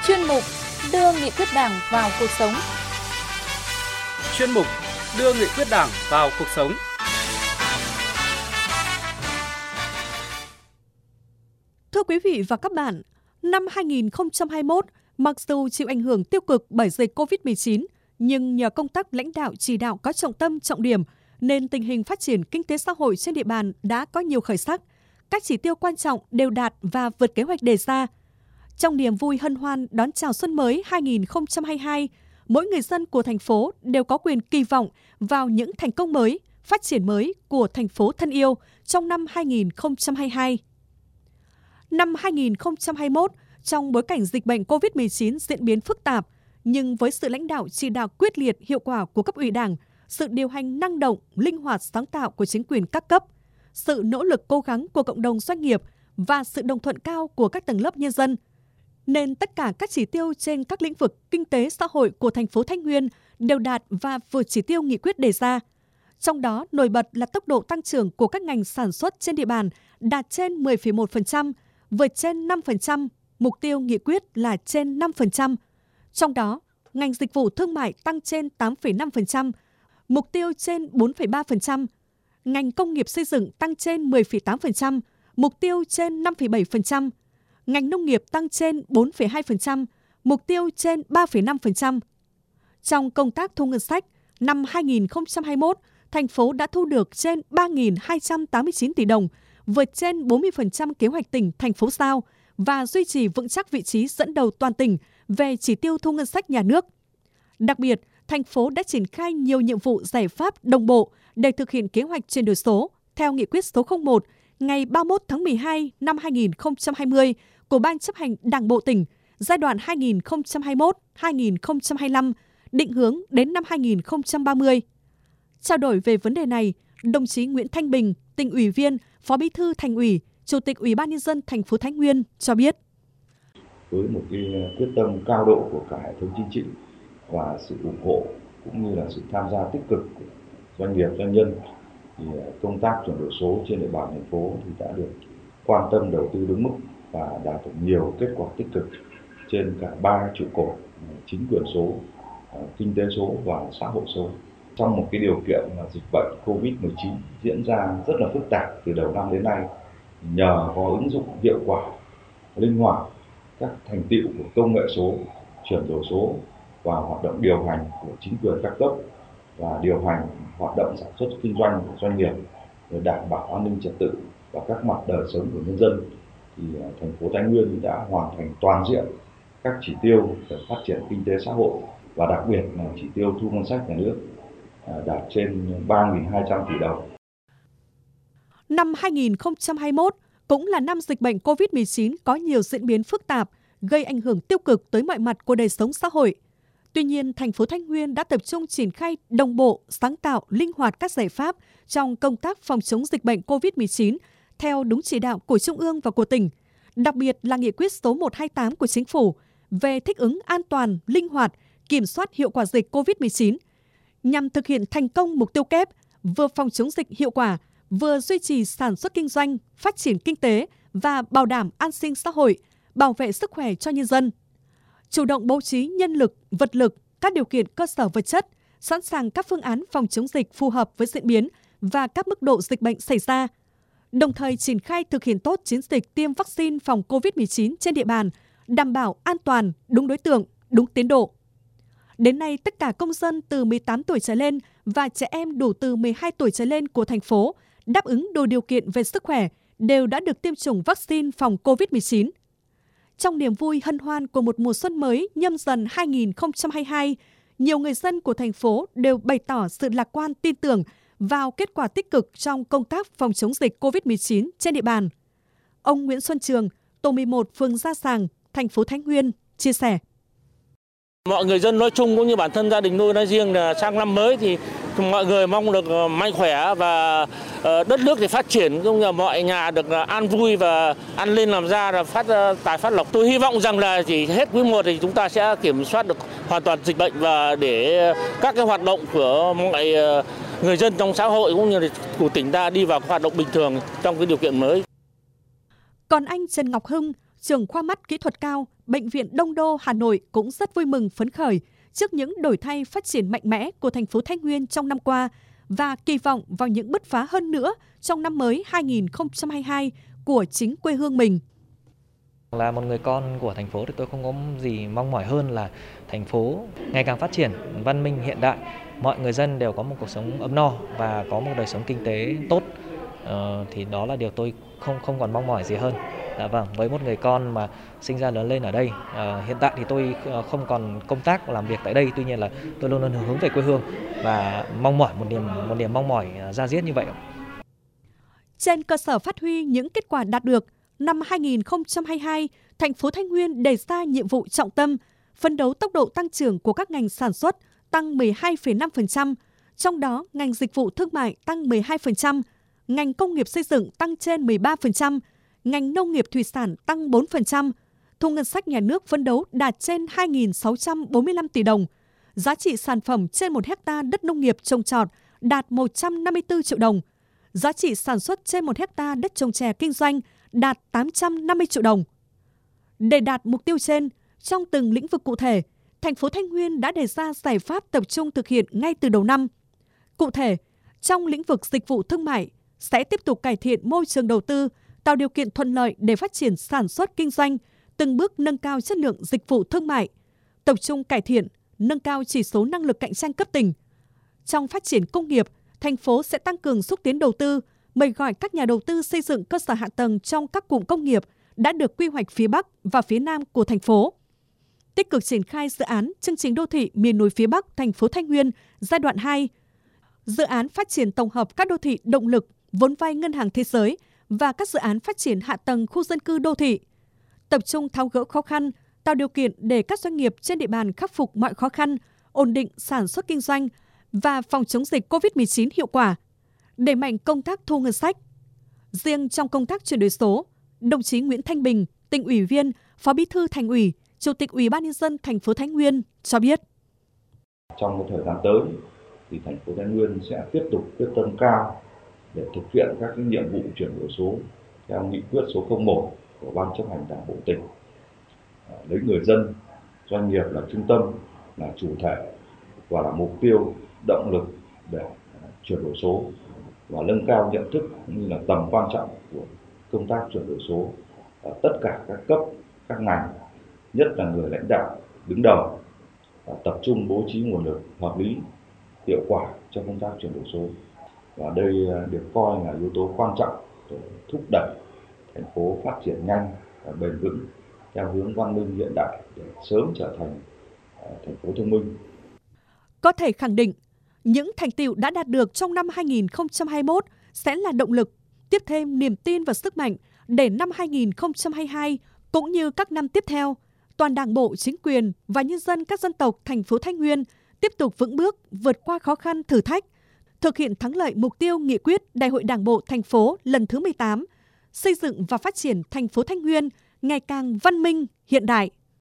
Chuyên mục đưa nghị quyết Đảng vào cuộc sống. Chuyên mục đưa nghị quyết Đảng vào cuộc sống. Thưa quý vị và các bạn, năm 2021, mặc dù chịu ảnh hưởng tiêu cực bởi dịch COVID-19, nhưng nhờ công tác lãnh đạo chỉ đạo có trọng tâm trọng điểm, nên tình hình phát triển kinh tế xã hội trên địa bàn đã có nhiều khởi sắc. Các chỉ tiêu quan trọng đều đạt và vượt kế hoạch đề ra. Trong niềm vui hân hoan đón chào xuân mới 2022, mỗi người dân của thành phố đều có quyền kỳ vọng vào những thành công mới, phát triển mới của thành phố thân yêu trong năm 2022. Năm 2021, trong bối cảnh dịch bệnh COVID-19 diễn biến phức tạp, nhưng với sự lãnh đạo chỉ đạo quyết liệt hiệu quả của cấp ủy Đảng, sự điều hành năng động, linh hoạt sáng tạo của chính quyền các cấp, sự nỗ lực cố gắng của cộng đồng doanh nghiệp và sự đồng thuận cao của các tầng lớp nhân dân, nên tất cả các chỉ tiêu trên các lĩnh vực kinh tế xã hội của thành phố Thái Nguyên đều đạt và vượt chỉ tiêu nghị quyết đề ra. Trong đó, nổi bật là tốc độ tăng trưởng của các ngành sản xuất trên địa bàn đạt trên 10,1%, vượt trên 5%, mục tiêu nghị quyết là trên 5%. Trong đó, ngành dịch vụ thương mại tăng trên 8,5%, mục tiêu trên 4,3%. Ngành công nghiệp xây dựng tăng trên 10,8%, mục tiêu trên 5,7%. Ngành nông nghiệp tăng trên 4,2%, mục tiêu trên 3,5%. Trong công tác thu ngân sách, năm 2021, thành phố đã thu được trên 3.289 tỷ đồng, vượt trên 40% kế hoạch tỉnh, thành phố giao và duy trì vững chắc vị trí dẫn đầu toàn tỉnh về chỉ tiêu thu ngân sách nhà nước. Đặc biệt, thành phố đã triển khai nhiều nhiệm vụ giải pháp đồng bộ để thực hiện kế hoạch chuyển đổi số theo nghị quyết số 01 ngày 31 tháng 12 năm 2020 của Ban chấp hành Đảng bộ tỉnh giai đoạn 2021-2025, định hướng đến năm 2030. Trao đổi về vấn đề này, đồng chí Nguyễn Thanh Bình, Tỉnh ủy viên, Phó Bí thư Thành ủy, Chủ tịch Ủy ban nhân dân thành phố Thái Nguyên cho biết: với một cái quyết tâm cao độ của cả hệ thống chính trị và sự ủng hộ cũng như là sự tham gia tích cực của doanh nghiệp, doanh nhân, thì công tác chuyển đổi số trên địa bàn thành phố thì đã được quan tâm đầu tư đúng mức và đạt được nhiều kết quả tích cực trên cả ba trụ cột: chính quyền số, kinh tế số và xã hội số. Trong một cái điều kiện là dịch bệnh COVID-19 diễn ra rất là phức tạp từ đầu năm đến nay, nhờ có ứng dụng hiệu quả, linh hoạt các thành tựu của công nghệ số, chuyển đổi số và hoạt động điều hành của chính quyền các cấp và điều hành hoạt động sản xuất kinh doanh của doanh nghiệp để đảm bảo an ninh trật tự và các mặt đời sống của nhân dân, thì thành phố Thái Nguyên đã hoàn thành toàn diện các chỉ tiêu về phát triển kinh tế xã hội và đặc biệt là chỉ tiêu thu ngân sách nhà nước đạt trên 3.200 tỷ đồng. Năm 2021 cũng là năm dịch bệnh COVID-19 có nhiều diễn biến phức tạp, gây ảnh hưởng tiêu cực tới mọi mặt của đời sống xã hội. Tuy nhiên, thành phố Thái Nguyên đã tập trung triển khai đồng bộ, sáng tạo, linh hoạt các giải pháp trong công tác phòng chống dịch bệnh COVID-19 theo đúng chỉ đạo của Trung ương và của tỉnh, đặc biệt là nghị quyết số 128 của Chính phủ về thích ứng an toàn, linh hoạt, kiểm soát hiệu quả dịch COVID-19, nhằm thực hiện thành công mục tiêu kép vừa phòng chống dịch hiệu quả, vừa duy trì sản xuất kinh doanh, phát triển kinh tế và bảo đảm an sinh xã hội, bảo vệ sức khỏe cho nhân dân. Chủ động bố trí nhân lực, vật lực, các điều kiện cơ sở vật chất, sẵn sàng các phương án phòng chống dịch phù hợp với diễn biến và các mức độ dịch bệnh xảy ra. Đồng thời triển khai thực hiện tốt chiến dịch tiêm vaccine phòng COVID-19 trên địa bàn, đảm bảo an toàn, đúng đối tượng, đúng tiến độ. Đến nay, tất cả công dân từ 18 tuổi trở lên và trẻ em đủ từ 12 tuổi trở lên của thành phố đáp ứng đủ điều kiện về sức khỏe đều đã được tiêm chủng vaccine phòng COVID-19. Trong niềm vui hân hoan của một mùa xuân mới Nhâm Dần 2022, nhiều người dân của thành phố đều bày tỏ sự lạc quan tin tưởng vào kết quả tích cực trong công tác phòng chống dịch COVID-19 trên địa bàn. Ông Nguyễn Xuân Trường, tổ 11 phường Gia Sàng, thành phố Thái Nguyên, chia sẻ: mọi người dân nói chung cũng như bản thân gia đình tôi nói riêng là sang năm mới thì mọi người mong được mạnh khỏe và đất nước thì phát triển, cũng như mọi nhà được an vui và ăn lên làm ra là tài phát lộc. Tôi hy vọng rằng là chỉ hết quý 1 thì chúng ta sẽ kiểm soát được hoàn toàn dịch bệnh và để các cái hoạt động của mọi người dân trong xã hội cũng như của tỉnh ta đi vào hoạt động bình thường trong cái điều kiện mới. Còn anh Trần Ngọc Hưng, trưởng khoa mắt kỹ thuật cao, Bệnh viện Đông Đô, Hà Nội cũng rất vui mừng phấn khởi trước những đổi thay phát triển mạnh mẽ của thành phố Thái Nguyên trong năm qua và kỳ vọng vào những bứt phá hơn nữa trong năm mới 2022 của chính quê hương mình. Là một người con của thành phố thì tôi không có gì mong mỏi hơn là thành phố ngày càng phát triển, văn minh hiện đại, mọi người dân đều có một cuộc sống ấm no và có một đời sống kinh tế tốt. Thì đó là điều tôi không còn mong mỏi gì hơn. Vâng, với một người con mà sinh ra lớn lên ở đây, hiện tại thì tôi không còn công tác làm việc tại đây, tuy nhiên là tôi luôn luôn hướng về quê hương và mong mỏi một niềm mong mỏi da diết như vậy. Trên cơ sở phát huy những kết quả đạt được, năm 2022, thành phố Thái Nguyên đề ra nhiệm vụ trọng tâm, phấn đấu tốc độ tăng trưởng của các ngành sản xuất tăng 12,5%, trong đó ngành dịch vụ thương mại tăng 12%, ngành công nghiệp xây dựng tăng trên 13%, ngành nông nghiệp thủy sản tăng 4%, thu ngân sách nhà nước phấn đấu đạt trên 2.645 tỷ đồng, giá trị sản phẩm trên 1 hectare đất nông nghiệp trồng trọt đạt 154 triệu đồng, giá trị sản xuất trên 1 hectare đất trồng chè kinh doanh đạt 850 triệu đồng. Để đạt mục tiêu trên, trong từng lĩnh vực cụ thể, thành phố Thái Nguyên đã đề ra giải pháp tập trung thực hiện ngay từ đầu năm. Cụ thể, trong lĩnh vực dịch vụ thương mại, sẽ tiếp tục cải thiện môi trường đầu tư, tạo điều kiện thuận lợi để phát triển sản xuất kinh doanh, từng bước nâng cao chất lượng dịch vụ thương mại, tập trung cải thiện, nâng cao chỉ số năng lực cạnh tranh cấp tỉnh. Trong phát triển công nghiệp, thành phố sẽ tăng cường xúc tiến đầu tư, mời gọi các nhà đầu tư xây dựng cơ sở hạ tầng trong các cụm công nghiệp đã được quy hoạch phía Bắc và phía Nam của thành phố. Tích cực triển khai dự án chương trình đô thị miền núi phía Bắc thành phố Thái Nguyên giai đoạn 2, dự án phát triển tổng hợp các đô thị động lực, vốn vay Ngân hàng Thế giới và các dự án phát triển hạ tầng khu dân cư đô thị. Tập trung tháo gỡ khó khăn, tạo điều kiện để các doanh nghiệp trên địa bàn khắc phục mọi khó khăn, ổn định sản xuất kinh doanh và phòng chống dịch COVID-19 hiệu quả. Đẩy mạnh công tác thu ngân sách. Riêng trong công tác chuyển đổi số, đồng chí Nguyễn Thanh Bình, Tỉnh ủy viên, Phó Bí thư Thành ủy, Chủ tịch Ủy ban nhân dân thành phố Thái Nguyên cho biết: Trong cái thời gian tới thì thành phố Thái Nguyên sẽ tiếp tục quyết tâm cao để thực hiện các cái nhiệm vụ chuyển đổi số theo nghị quyết số 01 của Ban chấp hành Đảng bộ tỉnh. Lấy người dân, doanh nghiệp là trung tâm, là chủ thể và là mục tiêu, động lực để chuyển đổi số và nâng cao nhận thức cũng như là tầm quan trọng của công tác chuyển đổi số ở tất cả các cấp, các ngành, nhất là người lãnh đạo đứng đầu, và tập trung bố trí nguồn lực hợp lý, hiệu quả cho công tác chuyển đổi số. Và đây được coi là yếu tố quan trọng để thúc đẩy thành phố phát triển nhanh và bền vững theo hướng văn minh hiện đại để sớm trở thành thành phố thông minh. Có thể khẳng định, những thành tựu đã đạt được trong năm 2021 sẽ là động lực, tiếp thêm niềm tin và sức mạnh để năm 2022 cũng như các năm tiếp theo, toàn Đảng bộ, chính quyền và nhân dân các dân tộc thành phố Thái Nguyên tiếp tục vững bước vượt qua khó khăn thử thách, thực hiện thắng lợi mục tiêu nghị quyết Đại hội Đảng bộ thành phố lần thứ 18, xây dựng và phát triển thành phố Thái Nguyên ngày càng văn minh, hiện đại.